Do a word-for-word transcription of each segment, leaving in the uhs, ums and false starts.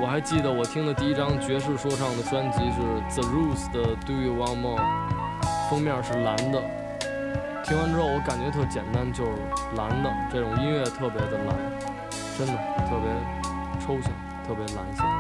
我还记得我听的第一张爵士说唱的专辑是 The Roots 的 Do You Want More， 封面是蓝的。听完之后我感觉特简单，就是蓝的，这种音乐特别的蓝，真的特别抽象，特别蓝色。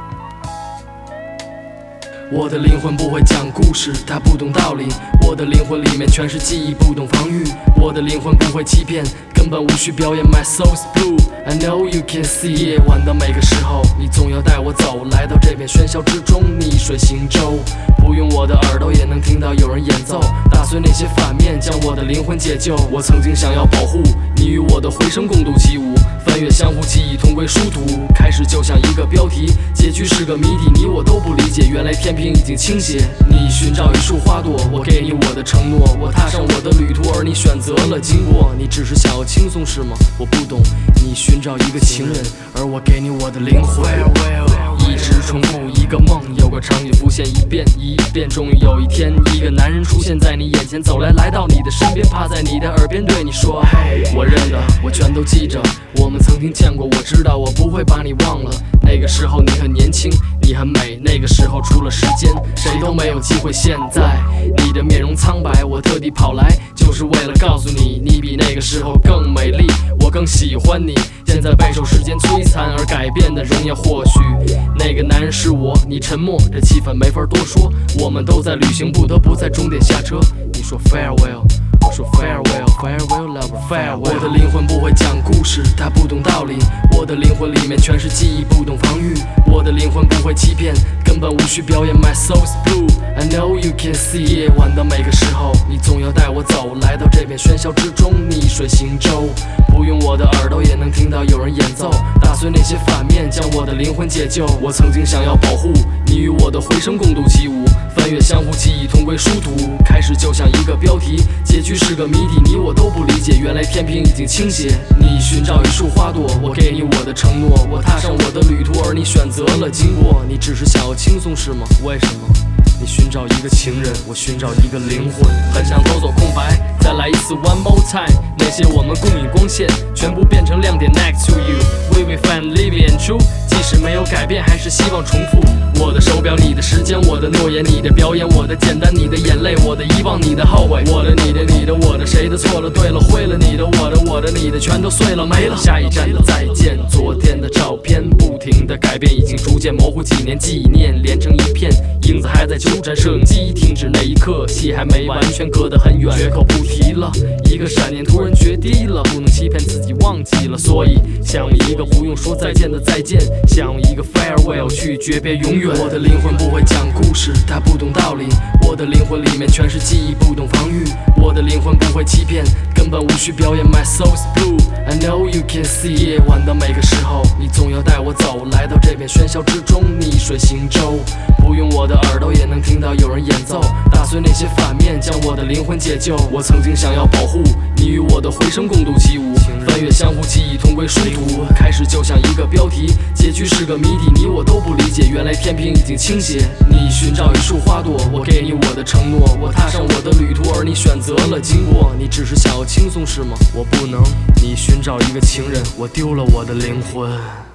我的灵魂不会讲故事，它不懂道理。我的灵魂里面全是记忆，不懂防御。我的灵魂不会欺骗，根本无需表演。My soul's blue, I know you can see。 夜晚的每个时候，你总要带我走，来到这片喧嚣之中，逆水行舟。不用我的耳朵也能听到有人演奏，打碎那些反面，将我的灵魂解救。我曾经想要保护你，与我的回声共度起舞，翻越相互记忆，同归殊途。开始就像一个标题，结局是个谜底，你我都不理解。原来天平已经倾斜，你寻找一束花朵，我给你我的承诺。我踏上我的旅途，而你选择了经过。你只是想要轻松是吗？我不懂。你寻找一个情人，而我给你我的灵魂。一直重复一个梦，有个场景浮现一遍一遍。终于有一天，一个男人出现在你眼前，走来来到你的身边，趴在你的耳边对你说：嘿，我认得，我全都记着，我们曾经见过。我知道我不会把你忘了。那个时候你很年轻，你很美，那个时候除了时间，谁都没有机会。现在你的面容苍白，我特地跑来，就是为了告诉你，你比那个时候更美丽，我更喜欢你。现在备受时间摧残而改变的荣耀，或许那个男人是我。你沉默，这气氛没法多说。我们都在旅行，不得不在终点下车。你说 farewell， 我说 farewell farewell lover farewell。 我的灵魂不会讲故事，它不懂道理。我的灵魂里面全是记忆，不懂防御。我的灵魂不会欺骗，根本无需表演。 My soul's blue, I know you can see。 夜晚的每个时候，你总要带我走，来到这片喧嚣之中，逆水行舟。不用我的耳朵也能听到有人演奏，打碎那些反面，将我的灵魂解救。我曾经想要保护你，与我的回声共度起舞，翻越相互记忆，同归殊途。开始就像一个标题，结局是个谜底，你我都不理解。原来天平已经倾斜，你寻找一束花朵，我给你我的承诺。我踏上我的旅途，而你选择了经过。你只是想要轻松是吗？为什么？你寻找一个情人，我寻找一个灵魂。很想走走空白，再来一次 one more time。 那些我们共饮光线，全部变成亮点 next to you。 We will find living and true。 即使没有改变，还是希望重复。我的手表，你的时间，我的诺言，你的表演，我的简单，你的眼泪，我的遗忘，你的后悔。我的，你的，你的，我的，谁的错了对了，灰了你的，我的，我的，你的，全都碎了没了。下一站的再见，昨天的照片不停的改变，已经逐渐模糊，几年纪念连成一片，影子还在纠缠。摄影机停止那一刻，戏还没完全隔得很远，绝口不提了。一个闪念突然决堤了，不能欺骗自己忘记了，所以想用一个不用说再见的再见，想用一个 farewell 去诀别永远。我的灵魂不会讲故事，它不懂道理。我的灵魂里面全是记忆，不懂防御。我的灵魂不会欺骗，根本无需表演。 My soul's blue, I know you can see。 夜晚的每个时候，你总要带我走，来到这片喧嚣之中，逆水行舟。不用我的耳朵也能听到有人演奏，打碎那些反面，将我的灵魂解救。我曾经想要保护你，与我的回声共度起舞，翻越相互记忆，同归殊途。开始就像一个标题，结局是个谜底，你我都不理解。原来天平已经倾斜，你寻找一束花朵，我给你我的承诺。我踏上我的旅途，而你选择了经过。你只是想要轻松是吗？我不能。你寻找一个情人，我丢了我的灵魂。